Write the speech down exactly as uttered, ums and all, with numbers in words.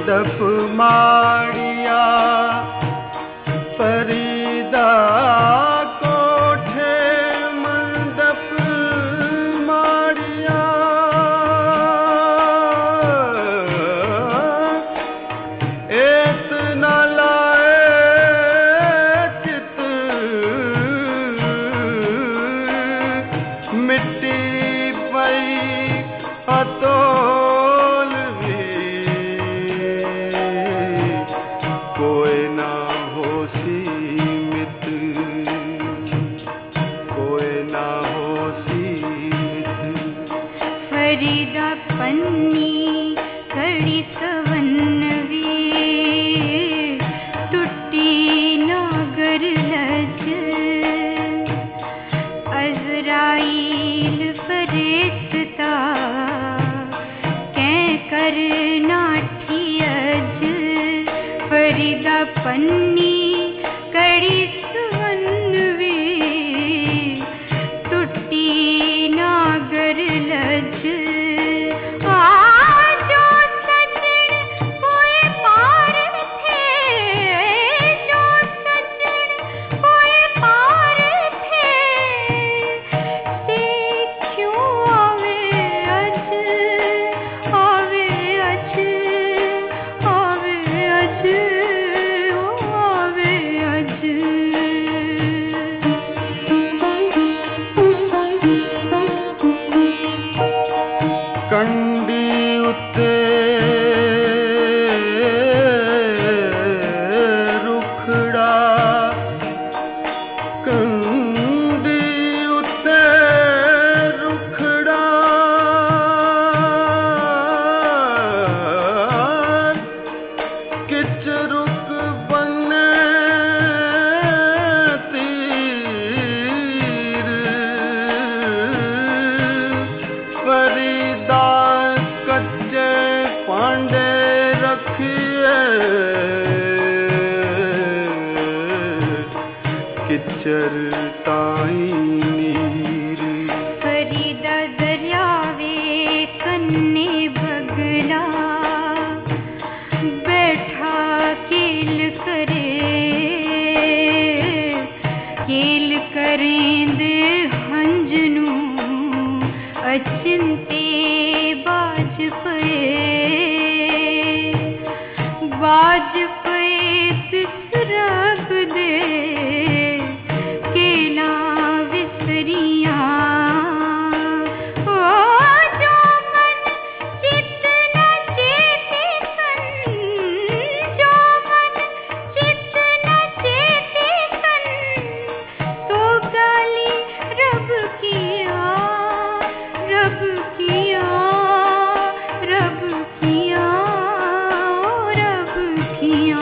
मंडप माड़िया फरीदा कोठे मंडप माड़िया एत न लाए चित मिट्टी पई अतोल कोई ना हो सीमित कोई ना हो सीमित फरीदा पन्नी कड़ी सवन्नवी टुट्टी नागर लज अज़राइल फरिश्ता कै कर नाठी अज फरीदा पन्नी कड़ी सवन्नवी टुट्टी नागर लज आजो सजन कोई पार थे जो सजन कोई पार थे से क्यों आवे अज आवे अज आवे अज आवे अज कंडी उते रुखड़ा कंडी उते रुखड़ा किच रुक बने तीर फरीदा कच्चे पांडे रखिए किचर ताई नीर फरीदा दरियावे कन्ने बगला बैठा केल करे केल करेंदे हंजनू अचिंते बाज पे बाज पे तिसरग दे केला विसरिया ओ जो मन चित न चेते कन जो मन चित न चेते कन तो गाली रब किया रब किया रब किया रब किया